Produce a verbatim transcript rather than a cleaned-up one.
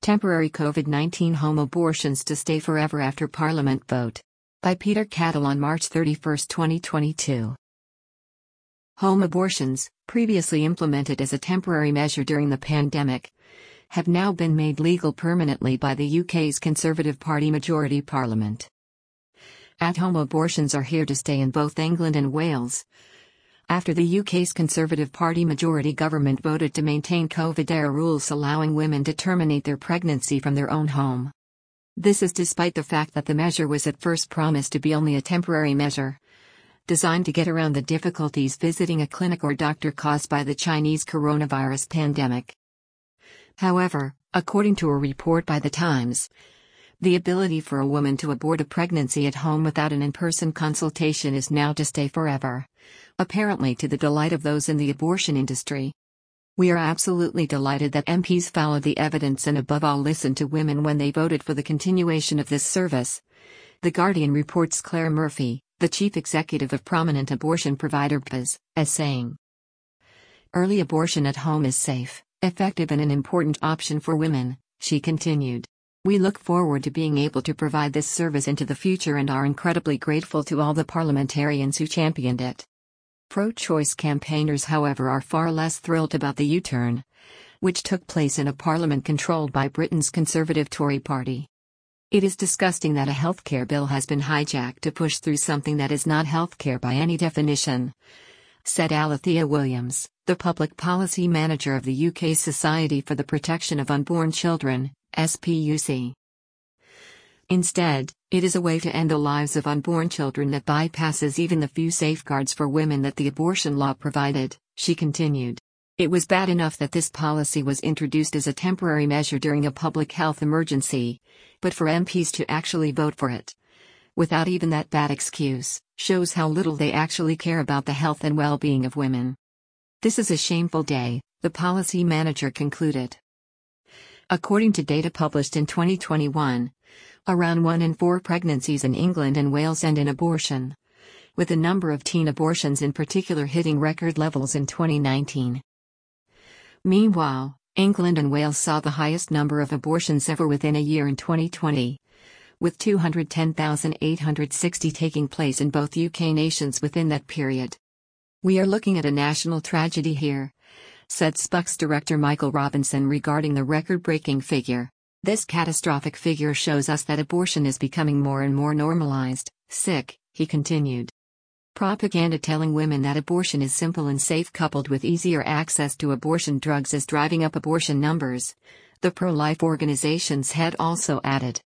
Temporary COVID nineteen Home Abortions to Stay Forever After Parliament Vote. By Peter Cattle on March thirty-first, twenty twenty-two. Home abortions, previously implemented as a temporary measure during the pandemic, have now been made legal permanently by the U K's Conservative Party majority parliament. At-home abortions are here to stay in both England and Wales, after the U K's Conservative Party majority government voted to maintain COVID-era rules allowing women to terminate their pregnancy from their own home. This is despite the fact that the measure was at first promised to be only a temporary measure, designed to get around the difficulties visiting a clinic or doctor caused by the Chinese coronavirus pandemic. However, according to a report by The Times, the ability for a woman to abort a pregnancy at home without an in-person consultation is now to stay forever, apparently to the delight of those in the abortion industry. We are absolutely delighted that M Ps followed the evidence and above all listened to women when they voted for the continuation of this service. The Guardian reports Claire Murphy, the chief executive of prominent abortion provider P A S, as saying, "Early abortion at home is safe, effective and an important option for women," she continued. "We look forward to being able to provide this service into the future and are incredibly grateful to all the parliamentarians who championed it." Pro-choice campaigners, however, are far less thrilled about the U-turn, which took place in a parliament controlled by Britain's Conservative Tory party. "It is disgusting that a healthcare bill has been hijacked to push through something that is not healthcare by any definition," said Alethea Williams, the public policy manager of the U K's Society for the Protection of Unborn Children, S P U C. "Instead, it is a way to end the lives of unborn children that bypasses even the few safeguards for women that the abortion law provided," she continued. "It was bad enough that this policy was introduced as a temporary measure during a public health emergency, but for M Ps to actually vote for it, without even that bad excuse, shows how little they actually care about the health and well-being of women. This is a shameful day," the policy manager concluded. According to data published in twenty twenty-one, around one in four pregnancies in England and Wales end in abortion, with the number of teen abortions in particular hitting record levels in twenty nineteen. Meanwhile, England and Wales saw the highest number of abortions ever within a year in twenty twenty, with two hundred ten thousand eight hundred sixty taking place in both U K nations within that period. "We are looking at a national tragedy here," said S P U C's director Michael Robinson regarding the record-breaking figure. "This catastrophic figure shows us that abortion is becoming more and more normalized, sick," he continued. "Propaganda telling women that abortion is simple and safe coupled with easier access to abortion drugs is driving up abortion numbers," the pro-life organization's head also added.